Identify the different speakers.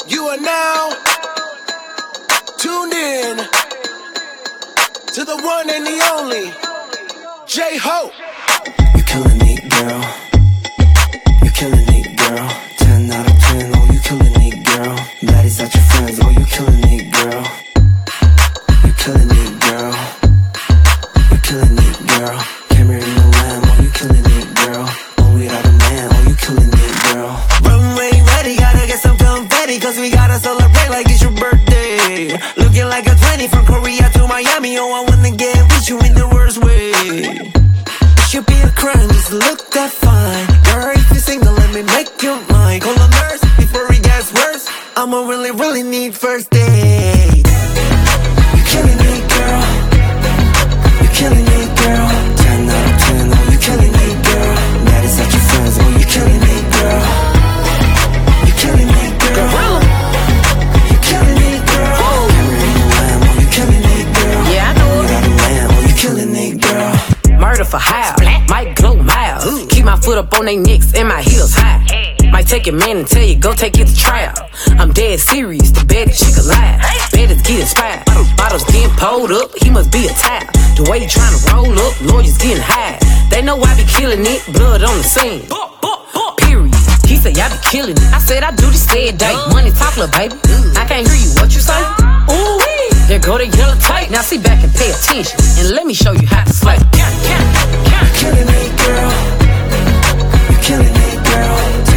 Speaker 1: You are now tuned in to the one and the only J-Hope.
Speaker 2: You killing it, girl. You killing it, girl. 10 out of 10, oh you killing it, girl. Baddies at your friends, oh you killing it, girl. You killing it, girl. You killing it, girl. Camera in the lamb, oh you killing it, girl. Oh without a man, oh you killing it, girl.
Speaker 3: Runway ready, gotta get some confetti, cause we gotta celebrate like it's your birthday. Looking like a 20 from Korea to Miami, oh I wanna get with you in the worst way. It should be a crime, just look that fine. Girl, if you single, let me make you mine. Call a nurse before it gets worse. I'ma really need first date.
Speaker 2: You killing it, girl. You killing it, girl. 10 out of 10, oh you killing it, girl. Baddies at your friends, oh you killing it, girl. You killing it, girl. You killing it, girl. Camera in the lamb, oh you killing it, girl.
Speaker 3: Yeah, I know it.
Speaker 2: Without a man, oh you killing it, girl.
Speaker 3: Murder for hire, might glow miles. Keep my foot up on they necks and my heels high. Might take your man and tell you, go take it to trial. I'm dead serious, the baddest chick alive. Better get inspired. Bottles getting pulled up, he must be a type. The way he tryna roll up, lawyers getting high. They know I be killing it, blood on the scene. Period. He said, I be killing it. I said, I do this every day. Money talk, little baby. I can't hear you, what you say? Ooh, there go the yellow tape. Now sit back and pay attention, and let me show you how to slay.
Speaker 2: You killing it, girl. You killing it, girl.